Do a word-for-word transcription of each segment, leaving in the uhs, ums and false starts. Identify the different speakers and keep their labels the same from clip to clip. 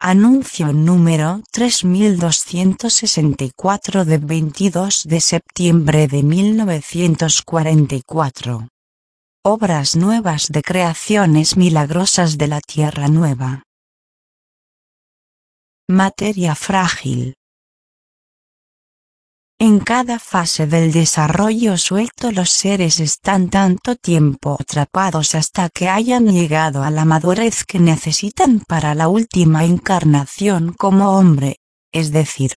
Speaker 1: Anuncio número tres mil doscientos sesenta y cuatro de veintidós de septiembre de mil novecientos cuarenta y cuatro. Obras nuevas de creaciones milagrosas de la Tierra Nueva. Materia frágil. En cada fase del desarrollo suelto los seres están tanto tiempo atrapados hasta que hayan llegado a la madurez que necesitan para la última encarnación como hombre, es decir,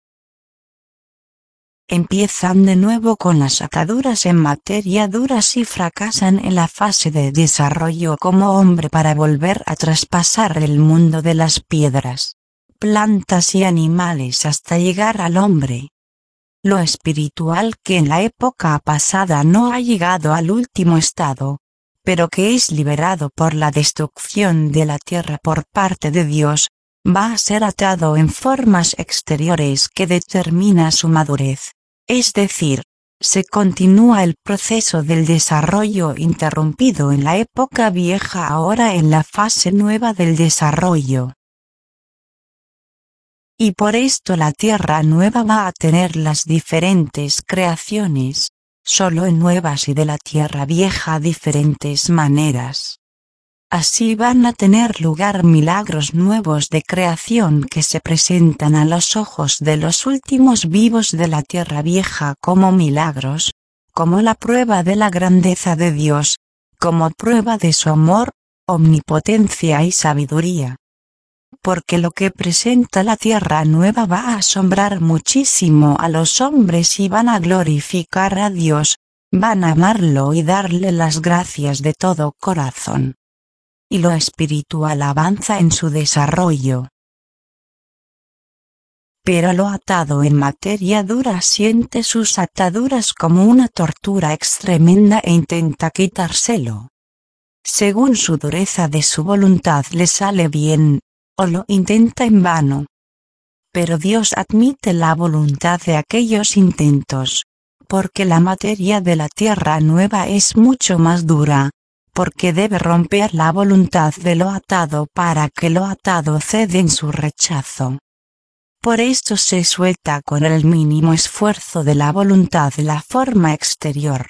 Speaker 1: empiezan de nuevo con las ataduras en materia duras y fracasan en la fase de desarrollo como hombre para volver a traspasar el mundo de las piedras, plantas y animales hasta llegar al hombre. Lo espiritual que en la época pasada no ha llegado al último estado, pero que es liberado por la destrucción de la tierra por parte de Dios, va a ser atado en formas exteriores que determina su madurez, es decir, se continúa el proceso del desarrollo interrumpido en la época vieja ahora en la fase nueva del desarrollo. Y por esto la Tierra Nueva va a tener las diferentes creaciones, solo en nuevas y de la Tierra Vieja diferentes maneras. Así van a tener lugar milagros nuevos de creación que se presentan a los ojos de los últimos vivos de la Tierra Vieja como milagros, como la prueba de la grandeza de Dios, como prueba de su amor, omnipotencia y sabiduría. Porque lo que presenta la Tierra Nueva va a asombrar muchísimo a los hombres y van a glorificar a Dios, van a amarlo y darle las gracias de todo corazón. Y lo espiritual avanza en su desarrollo. Pero lo atado en materia dura siente sus ataduras como una tortura extremenda e intenta quitárselo. Según su dureza de su voluntad le sale bien, o lo intenta en vano. Pero Dios admite la voluntad de aquellos intentos, porque la materia de la Tierra Nueva es mucho más dura, porque debe romper la voluntad de lo atado para que lo atado cede en su rechazo. Por esto se suelta con el mínimo esfuerzo de la voluntad la forma exterior.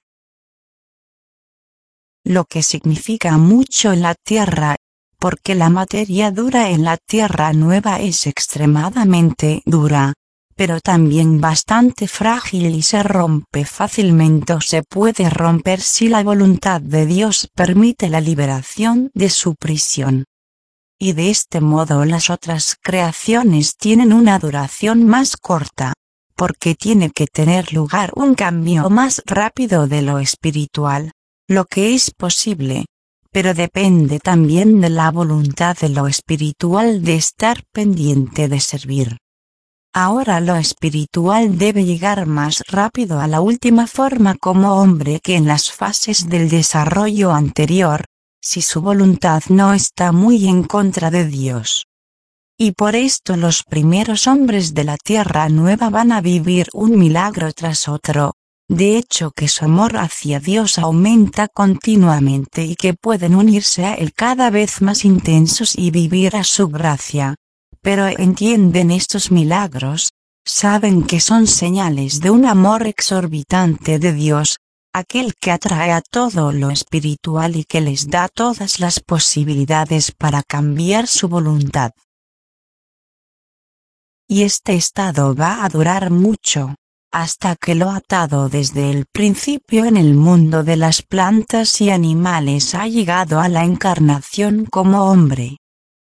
Speaker 1: Lo que significa mucho en la Tierra, porque la materia dura en la Tierra Nueva es extremadamente dura, pero también bastante frágil y se rompe fácilmente o se puede romper si la voluntad de Dios permite la liberación de su prisión. Y de este modo las otras creaciones tienen una duración más corta, porque tiene que tener lugar un cambio más rápido de lo espiritual, lo que es posible. Pero depende también de la voluntad de lo espiritual de estar pendiente de servir. Ahora lo espiritual debe llegar más rápido a la última forma como hombre que en las fases del desarrollo anterior, si su voluntad no está muy en contra de Dios. Y por esto los primeros hombres de la Tierra Nueva van a vivir un milagro tras otro. De hecho que su amor hacia Dios aumenta continuamente y que pueden unirse a Él cada vez más intensos y vivir a su gracia. Pero entienden estos milagros, saben que son señales de un amor exorbitante de Dios, aquel que atrae a todo lo espiritual y que les da todas las posibilidades para cambiar su voluntad. Y este estado va a durar mucho, hasta que lo atado desde el principio en el mundo de las plantas y animales ha llegado a la encarnación como hombre.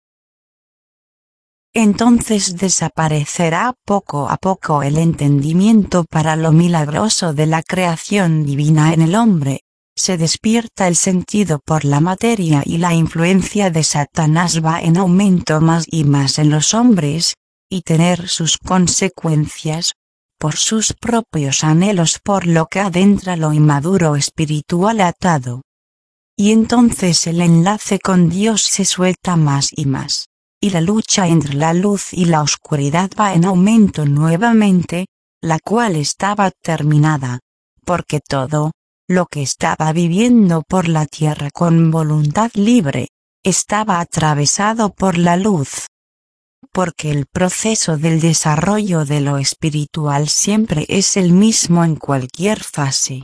Speaker 1: Entonces desaparecerá poco a poco el entendimiento para lo milagroso de la creación divina en el hombre, se despierta el sentido por la materia y la influencia de Satanás va en aumento más y más en los hombres, y tener sus consecuencias, por sus propios anhelos por lo que adentra lo inmaduro espiritual atado. Y entonces el enlace con Dios se suelta más y más, y la lucha entre la luz y la oscuridad va en aumento nuevamente, la cual estaba terminada, porque todo, lo que estaba viviendo por la tierra con voluntad libre, estaba atravesado por la luz. porque el proceso del desarrollo de lo espiritual siempre es el mismo en cualquier fase.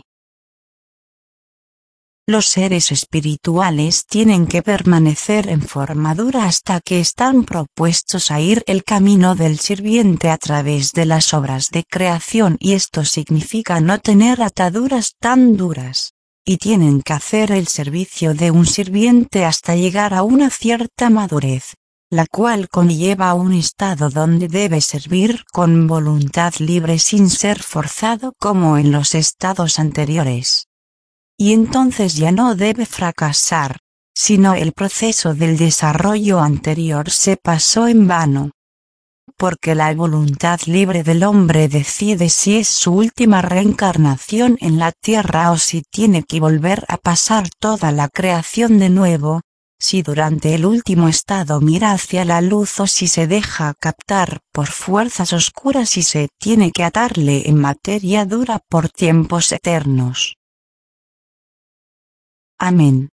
Speaker 1: Los seres espirituales tienen que permanecer en forma dura hasta que están propuestos a ir el camino del sirviente a través de las obras de creación, y esto significa no tener ataduras tan duras, y tienen que hacer el servicio de un sirviente hasta llegar a una cierta madurez, la cual conlleva un estado donde debe servir con voluntad libre sin ser forzado como en los estados anteriores. Y entonces ya no debe fracasar, sino el proceso del desarrollo anterior se pasó en vano. Porque la voluntad libre del hombre decide si es su última reencarnación en la tierra o si tiene que volver a pasar toda la creación de nuevo, si durante el último estado mira hacia la luz o si se deja captar por fuerzas oscuras y se tiene que atarle en materia dura por tiempos eternos. Amén.